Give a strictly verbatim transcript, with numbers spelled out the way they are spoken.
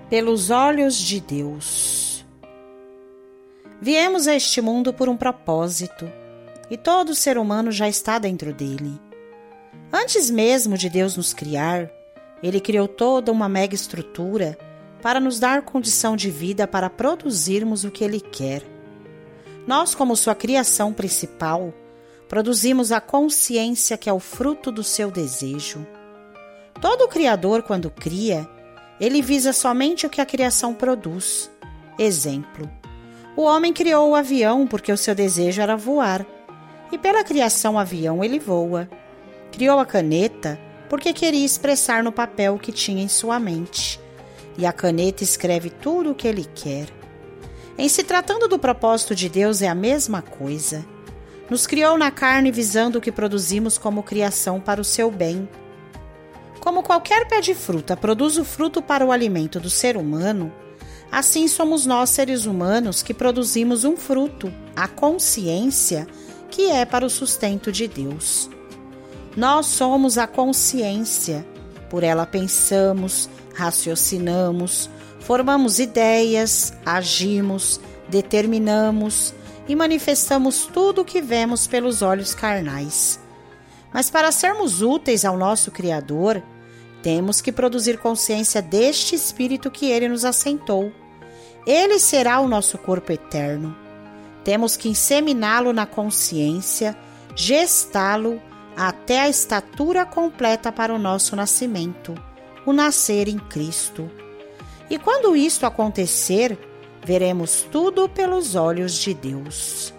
Pelos olhos de Deus. Viemos a este mundo por um propósito, e todo ser humano já está dentro dele. Antes mesmo de Deus nos criar, Ele criou toda uma mega estrutura para nos dar condição de vida para produzirmos o que Ele quer. Nós, como sua criação principal, produzimos a consciência que é o fruto do seu desejo. Todo Criador, quando cria, ele visa somente o que a criação produz. Exemplo: o homem criou o avião porque o seu desejo era voar, e pela criação avião ele voa. Criou a caneta porque queria expressar no papel o que tinha em sua mente, e a caneta escreve tudo o que ele quer. Em se tratando do propósito de Deus é a mesma coisa. Nos criou na carne visando o que produzimos como criação para o seu bem. Como qualquer pé de fruta produz o fruto para o alimento do ser humano, assim somos nós, seres humanos, que produzimos um fruto, a consciência, que é para o sustento de Deus. Nós somos a consciência, por ela pensamos, raciocinamos, formamos ideias, agimos, determinamos e manifestamos tudo o que vemos pelos olhos carnais. Mas para sermos úteis ao nosso Criador, temos que produzir consciência deste Espírito que Ele nos assentou. Ele será o nosso corpo eterno. Temos que inseminá-lo na consciência, gestá-lo até a estatura completa para o nosso nascimento, o nascer em Cristo. E quando isto acontecer, veremos tudo pelos olhos de Deus.